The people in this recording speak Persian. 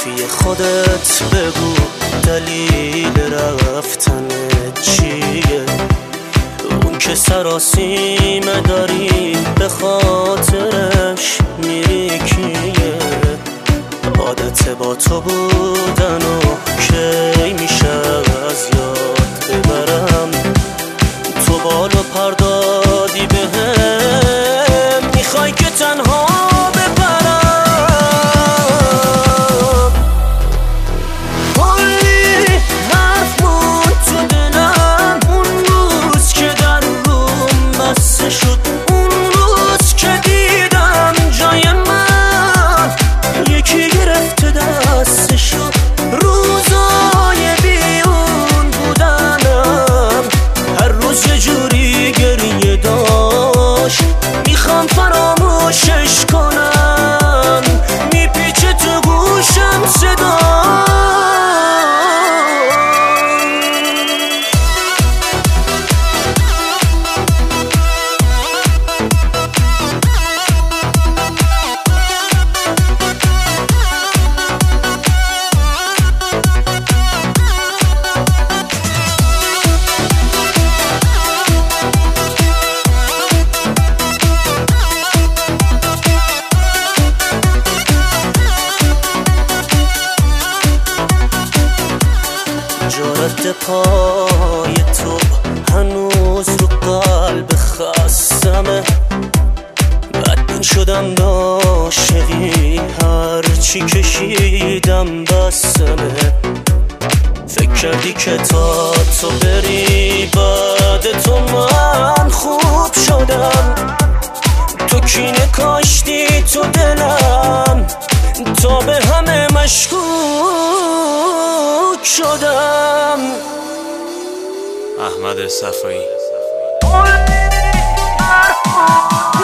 توی خودت بگو دلیل رفتن چیه؟ اون که سراسیمه داری به خاطرش میری کیه؟ عادت با تو بودن و کی میشه از یاد ببرم؟ تو بالو پردادی بهم میخوای که تنها ببرم. کلی حرف موند تو دلم اون روز که در روم بسته شد، اون روز که دیدم جای من یکی گرفته دستشو. روزای بیرون بودنم هر روز یه جوری گریه داشت، میخوام فراموشش کنم، میپیچه تو گوشم صدا. جارت پای تو هنوز رو قلب خستمه، بدبین شدم عاشقی هرچی کشیدم بسمه. فکر کردی که تا تو بری بعد تو من خوب شدم، تو کینه کاشتی تو دلم تا به همه مشکوک شدم. احمد صفایی.